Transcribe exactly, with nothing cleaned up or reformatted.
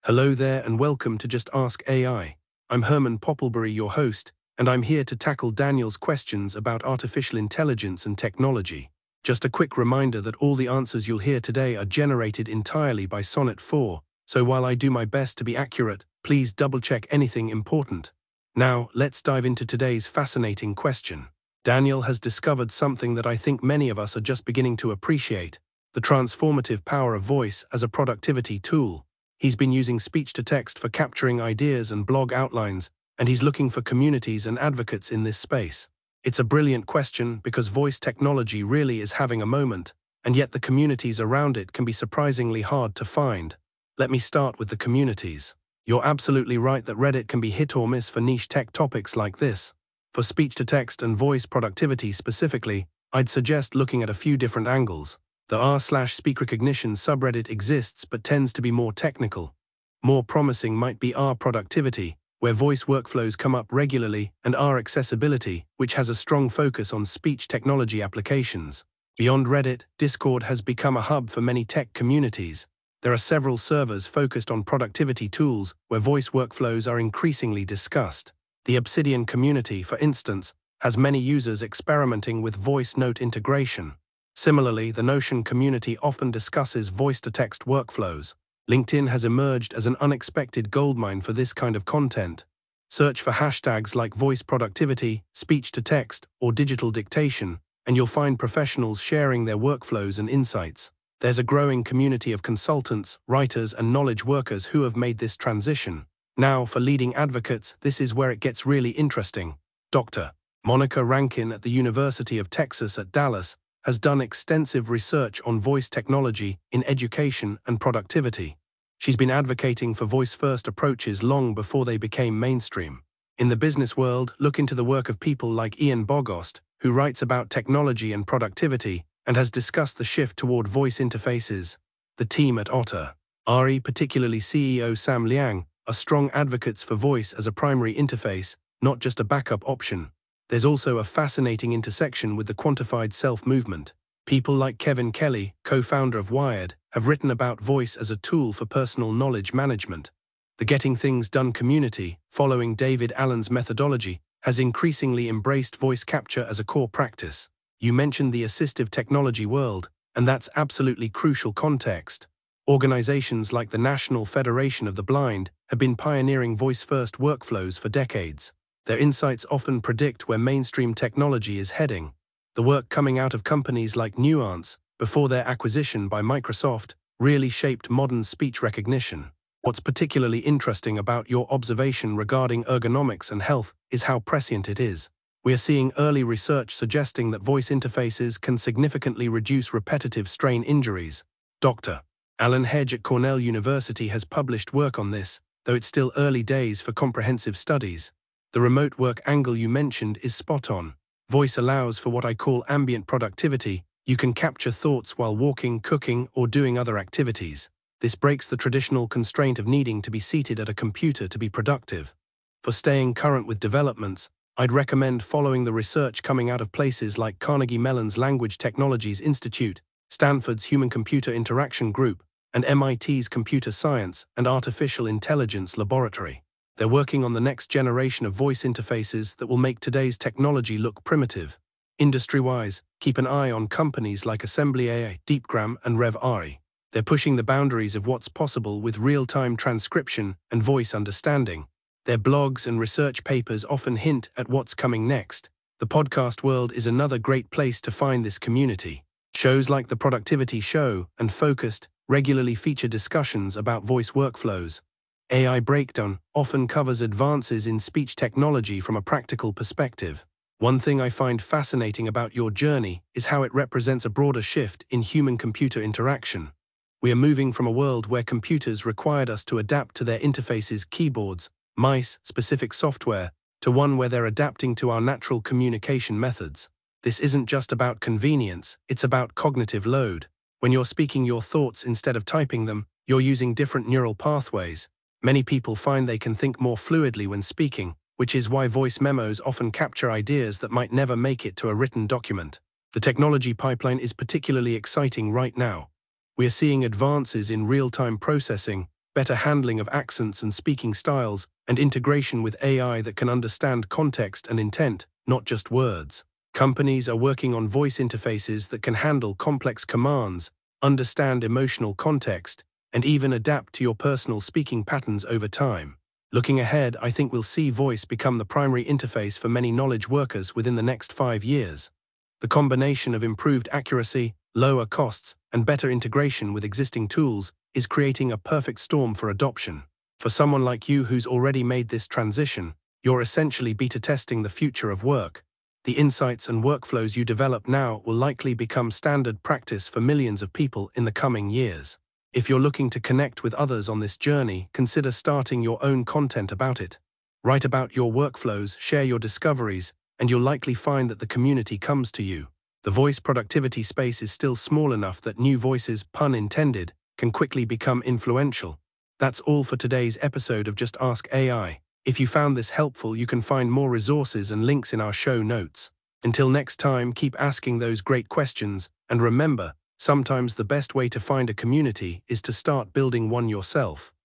Hello there and welcome to Just Ask A I. I'm Herman Popplebury, your host, and I'm here to tackle Daniel's questions about artificial intelligence and technology. Just a quick reminder that all the answers you'll hear today are generated entirely by Sonnet four, so while I do my best to be accurate, please double-check anything important. Now, let's dive into today's fascinating question. Daniel has discovered something that I think many of us are just beginning to appreciate: the transformative power of voice as a productivity tool. He's been using speech-to-text for capturing ideas and blog outlines, and he's looking for communities and advocates in this space. It's a brilliant question because voice technology really is having a moment, and yet the communities around it can be surprisingly hard to find. Let me start with the communities. You're absolutely right that Reddit can be hit or miss for niche tech topics like this. For speech-to-text and voice productivity specifically, I'd suggest looking at a few different angles. The r slash speak recognition subreddit exists but tends to be more technical. More promising might be R productivity, where voice workflows come up regularly, and R accessibility, which has a strong focus on speech technology applications. Beyond Reddit, Discord has become a hub for many tech communities. There are several servers focused on productivity tools where voice workflows are increasingly discussed. The Obsidian community, for instance, has many users experimenting with voice note integration. Similarly, the Notion community often discusses voice-to-text workflows. LinkedIn has emerged as an unexpected goldmine for this kind of content. Search for hashtags like voice productivity, speech-to-text, or digital dictation, and you'll find professionals sharing their workflows and insights. There's a growing community of consultants, writers, and knowledge workers who have made this transition. Now, for leading advocates, this is where it gets really interesting. Doctor Monica Rankin at the University of Texas at Dallas has done extensive research on voice technology in education and productivity. She's been advocating for voice-first approaches long before they became mainstream. In the business world, look into the work of people like Ian Bogost, who writes about technology and productivity and has discussed the shift toward voice interfaces. The team at Otter, R E, particularly C E O Sam Liang, are strong advocates for voice as a primary interface, not just a backup option. There's also a fascinating intersection with the quantified self movement. People like Kevin Kelly, co-founder of Wired, have written about voice as a tool for personal knowledge management. The Getting Things Done community, following David Allen's methodology, has increasingly embraced voice capture as a core practice. You mentioned the assistive technology world, and that's absolutely crucial context. Organizations like the National Federation of the Blind have been pioneering voice-first workflows for decades. Their insights often predict where mainstream technology is heading. The work coming out of companies like Nuance, before their acquisition by Microsoft, really shaped modern speech recognition. What's particularly interesting about your observation regarding ergonomics and health is how prescient it is. We are seeing early research suggesting that voice interfaces can significantly reduce repetitive strain injuries. Doctor Alan Hedge at Cornell University has published work on this, though it's still early days for comprehensive studies. The remote work angle you mentioned is spot on. Voice allows for what I call ambient productivity. You can capture thoughts while walking, cooking, or doing other activities. This breaks the traditional constraint of needing to be seated at a computer to be productive. For staying current with developments, I'd recommend following the research coming out of places like Carnegie Mellon's Language Technologies Institute, Stanford's Human-Computer Interaction Group, and M I T's Computer Science and Artificial Intelligence Laboratory. They're working on the next generation of voice interfaces that will make today's technology look primitive. Industry-wise, keep an eye on companies like Assembly A I, DeepGram, and RevAI. They're pushing the boundaries of what's possible with real-time transcription and voice understanding. Their blogs and research papers often hint at what's coming next. The podcast world is another great place to find this community. Shows like The Productivity Show and Focused regularly feature discussions about voice workflows. A I Breakdown often covers advances in speech technology from a practical perspective. One thing I find fascinating about your journey is how it represents a broader shift in human-computer interaction. We are moving from a world where computers required us to adapt to their interfaces, keyboards, mice, specific software, to one where they're adapting to our natural communication methods. This isn't just about convenience, it's about cognitive load. When you're speaking your thoughts instead of typing them, you're using different neural pathways. Many people find they can think more fluidly when speaking, which is why voice memos often capture ideas that might never make it to a written document. The technology pipeline is particularly exciting right now. We are seeing advances in real-time processing, better handling of accents and speaking styles, and integration with A I that can understand context and intent, not just words. Companies are working on voice interfaces that can handle complex commands, understand emotional context, and even adapt to your personal speaking patterns over time. Looking ahead, I think we'll see voice become the primary interface for many knowledge workers within the next five years. The combination of improved accuracy, lower costs, and better integration with existing tools is creating a perfect storm for adoption. For someone like you who's already made this transition, you're essentially beta testing the future of work. The insights and workflows you develop now will likely become standard practice for millions of people in the coming years. If you're looking to connect with others on this journey, consider starting your own content about it. Write about your workflows, share your discoveries, and you'll likely find that the community comes to you. The voice productivity space is still small enough that new voices, pun intended, can quickly become influential. That's all for today's episode of Just Ask A I. If you found this helpful, you can find more resources and links in our show notes. Until next time, keep asking those great questions, and remember, sometimes the best way to find a community is to start building one yourself.